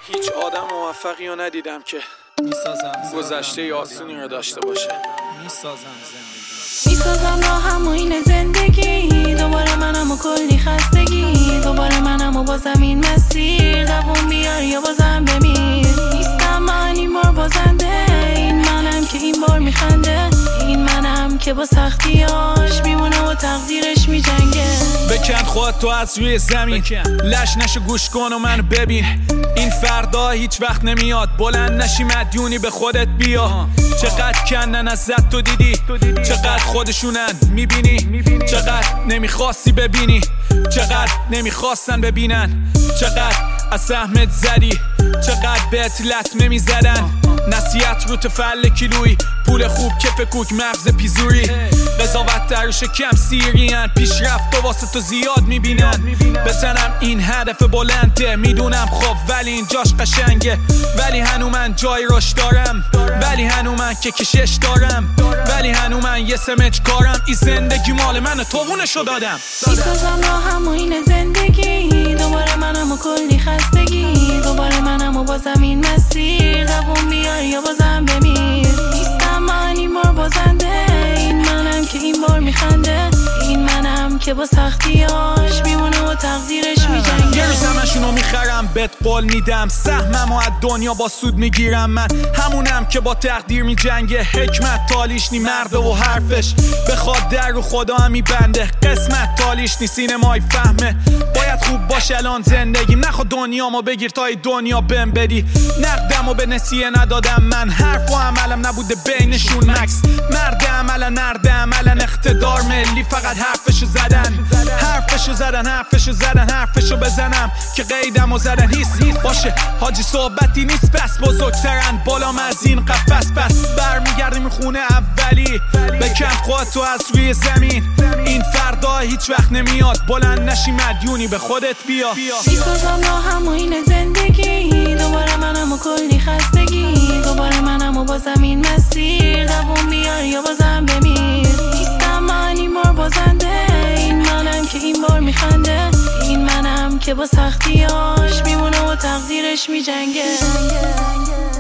هیچ آدم موفقی رو ندیدم که گذشته آسونی رو داشته باشه. میسازم راهم و این زندگی، دوباره منم و کلی خستگی، دوباره منم و با زمین مسیر، دوون بیار یا بازم بمیر. نیستم من این بار بازنده، این منم که این بار میخنده، این منم که با سختیاش میمونه و تقدیرش میجنگه. بکن خود تو از روی زمین، لش نشو گوش کن و منو ببین. این فردا هیچ وقت نمیاد، بلند نشی مدیونی به خودت بیا. چقدر کنن ازت تو دیدی، چقدر خودشونن میبینی، چقدر نمیخواستی ببینی، چقدر نمیخواستن ببینن، چقدر از سهمت زدی، چقدر بهت لطمه میزدن. نصیحت رو تفل کیلویی، پول خوب کف کوک مغز پیزوری، قضاوت در شکم سیرین، پیشرفت و واسه تو زیاد میبینن. بزنم این هدف بلنده، میدونم خب ولی این جاش قشنگه، ولی هنو من جای روش دارم، ولی هنو من که کشش دارم، ولی هنو من یه سمج کارم. این زندگی مال منه توونشو دادم. میسازم راهم و این زندگی، دوباره منم و کلی خستگی، دوباره منم و با زمین مسیر، دوون بیار یا بازم بمیر. نیستم من این بار بازنده، این منم که این بار میخنده، این منم که با سختیاش میمونه و تقدیرش میجنگه. یه روز همشونو میخرم بهت قول میدم، سهمم و از دنیا با سود میگیرم. من همونم که با تقدیر میجنگه، حکمت تالیش نی مرده و حرفش بخواد در رو خدا هم میبنده. قسمت تالیش نی سینمای فهمه، باید خوب باشه الان زندگیم، نخوا دنیامو بگیر تا ای دنیا بهم بدی. نقدم و به نسیه ندادم من، حرف و عملم نبوده بینشون مکس. مرد عملن مرد عملن، اقتدار ملی فقط حرفشو زدن، حرفشو زدن، حرفشو زدن، حرفشو بزنم که قیدمو زدن. هیست باشه حاجی صحبتی نیست، پس بزرگترن بالام از این قفس، پس برمیگردیم خونه اولی. بکن خودت تو از روی زمین، این فردا هیچ وقت نمیاد، بلند نشی مدیونی به خودت بیا. میسازم راهم و این زندگی، دوباره منم و کلی خستگی، دوباره منم و با زمین مسیر، دوون بیار یا بازم بمیر. نیستم من این بار بازنده، این منم که این بار میخنده، این منم که با سختیاش میمونه و تقدیرش میجنگه.